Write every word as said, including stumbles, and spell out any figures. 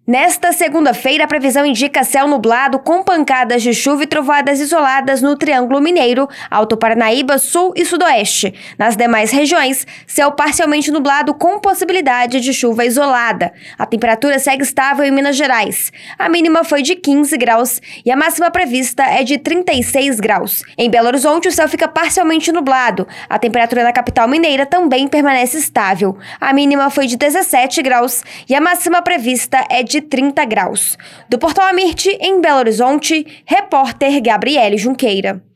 Nesta segunda-feira, a previsão indica céu nublado com pancadas de chuva e trovoadas isoladas no Triângulo Mineiro, Alto Paranaíba, Sul e Sudoeste. Nas demais regiões, céu parcialmente nublado com possibilidade de chuva isolada. A temperatura segue estável em Minas Gerais. A mínima foi de quinze graus e a máxima prevista é de trinta e seis graus. Em Belo Horizonte, o céu fica parcialmente nublado. A temperatura na capital mineira também permanece estável. A mínima foi de dezessete graus e a máxima prevista é de trinta graus. Do Portal Amirte, em Belo Horizonte, repórter Gabriele Junqueira.